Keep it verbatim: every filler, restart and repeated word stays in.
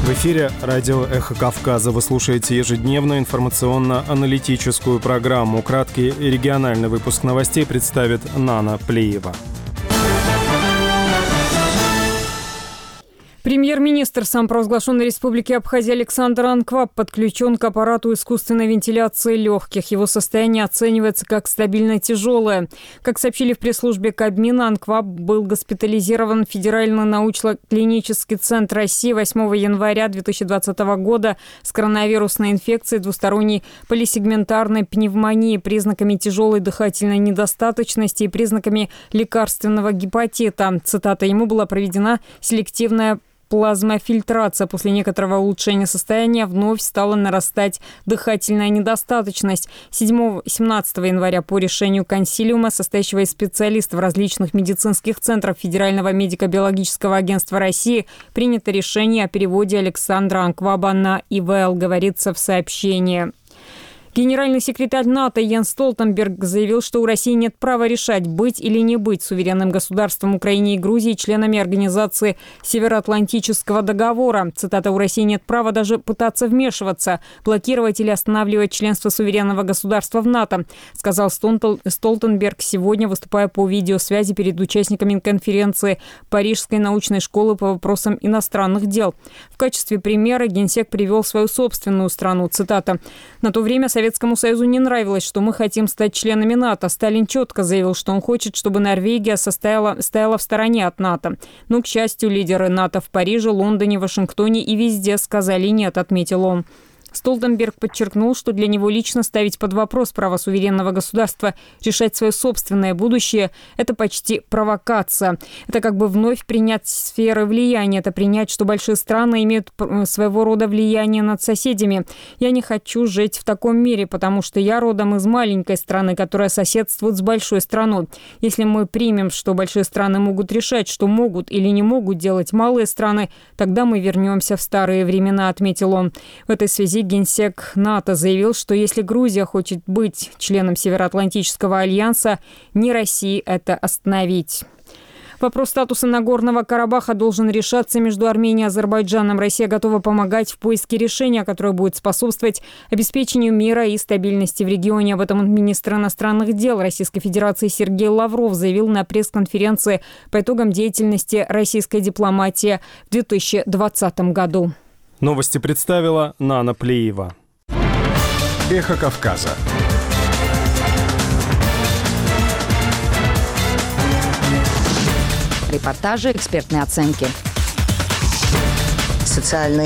В эфире радио «Эхо Кавказа». Вы слушаете ежедневную информационно-аналитическую программу. Краткий региональный выпуск новостей представит Нана Плиева. Премьер-министр самопровозглашенной республики Абхазия Александр Анкваб подключен к аппарату искусственной вентиляции легких. Его состояние оценивается как стабильно тяжелое. Как сообщили в пресс-службе Кабмина, Анкваб был госпитализирован в Федеральный научно-клинический центр России восьмого января две тысячи двадцатого года с коронавирусной инфекцией двусторонней полисегментарной пневмонии, признаками тяжелой дыхательной недостаточности и признаками лекарственного гепатита. Цитата: «Ему была проведена селективная плазмофильтрация. После некоторого улучшения состояния вновь стала нарастать дыхательная недостаточность». седьмого-семнадцатого января по решению консилиума, состоящего из специалистов различных медицинских центров Федерального медико-биологического агентства России, принято решение о переводе Александра Анкваба на ИВЛ, говорится в сообщении. Генеральный секретарь НАТО Йенс Столтенберг заявил, что у России нет права решать, быть или не быть суверенным государством Украине и Грузии членами организации Североатлантического договора. Цитата: «У России нет права даже пытаться вмешиваться, блокировать или останавливать членство суверенного государства в НАТО», сказал Столтенберг сегодня, выступая по видеосвязи перед участниками конференции Парижской научной школы по вопросам иностранных дел. В качестве примера генсек привел свою собственную страну. Цитата: «На то время Советскому Союзу не нравилось, что мы хотим стать членами НАТО. Сталин четко заявил, что он хочет, чтобы Норвегия состояла, стояла в стороне от НАТО. Но, к счастью, лидеры НАТО в Париже, Лондоне, Вашингтоне и везде сказали нет», отметил он. Столтенберг подчеркнул, что для него лично ставить под вопрос право суверенного государства решать свое собственное будущее – это почти провокация. Это как бы вновь принять сферы влияния, это принять, что большие страны имеют своего рода влияние над соседями. Я не хочу жить в таком мире, потому что я родом из маленькой страны, которая соседствует с большой страной. Если мы примем, что большие страны могут решать, что могут или не могут делать малые страны, тогда мы вернемся в старые времена, отметил он. В этой связи генсек НАТО заявил, что если Грузия хочет быть членом Североатлантического альянса, не России это остановить. Вопрос статуса Нагорного Карабаха должен решаться между Арменией и Азербайджаном. Россия готова помогать в поиске решения, которое будет способствовать обеспечению мира и стабильности в регионе. Об этом министр иностранных дел Российской Федерации Сергей Лавров заявил на пресс-конференции по итогам деятельности российской дипломатии в две тысячи двадцатом году. Новости представила Нана Плиева. Эхо Кавказа. Репортажи, экспертные оценки. Социальные